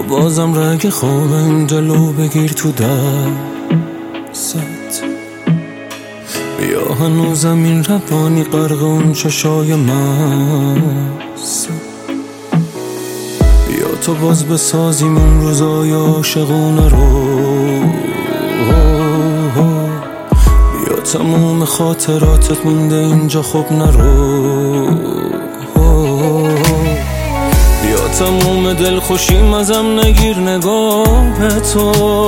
بازم رگ خواب این دلو بگیر تو دست. بیا هنوزم این روانی غرق اون چشای مست. بیا تو باز بسازیم اون روزای عاشقونه رو. بیا تموم خاطراتت مونده اینجا خب نرو. بیا تموم دلخوشیم ازم نگیر نگاه تو.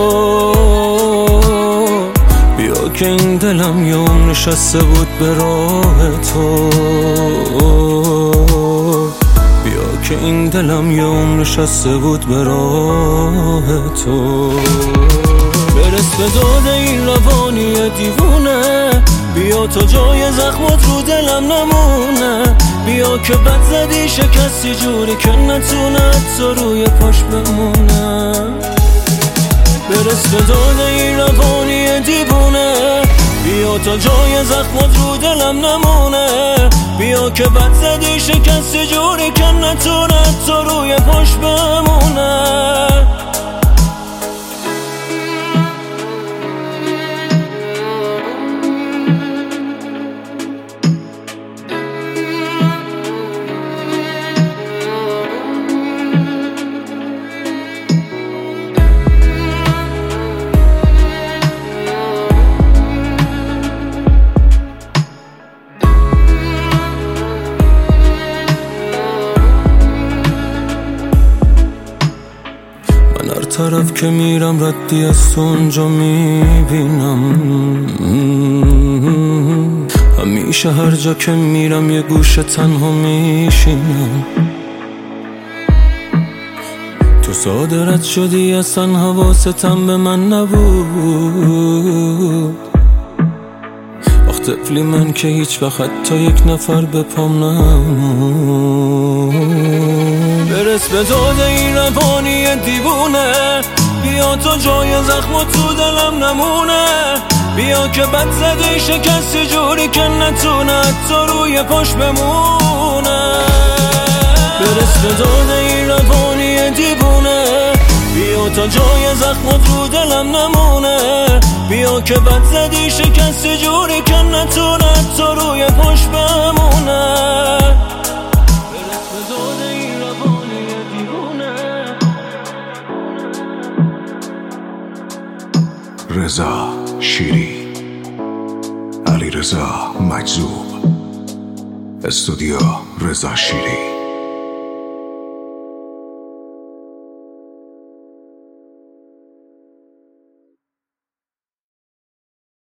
بیا که این دلم یه عمر نشسته بود به راه تو. بیا که این دلم یه عمر نشسته بود به راه تو. برس به داد این روانی دیوونه. بیا تا جای زخمات رو دلم نمونه. بیا که بد زدی شکستی جوری که نتونه حتی روی پاش بمونه. برس به داد این روانی دیوونه. بیا تا جای زخمات رو دلم نمونه. بیا که بد زدی شکستی جوری که نتونه حتی روی پاش بمونه. هر طرف که میرم ردی از تو اونجا میبینم. همیشه هر جا که میرم یه گوشه تنها میشینم. تو ساده رد شدی اصلا حواستم به من نبود. وقت طفلی من که هیچ وقت حتی یک نفر به پام نمود. برس به داد این روانی دیوونه. بیا تا جای زخمات تو دلم نمونه. بیا که بد زدی شکستی جوری که نتونه حتی روی پاش بمونه. برس به داد این روانی دیوونه. بیا تا جای زخمات رو دلم نمونه. بیا که بد زدی شکستی جوری که نتونه حتی روی پاش بمونه. برس به داد این روانی دیوونه. رضا شیری، علیرضا مجذوب، استودیو رضا شیری.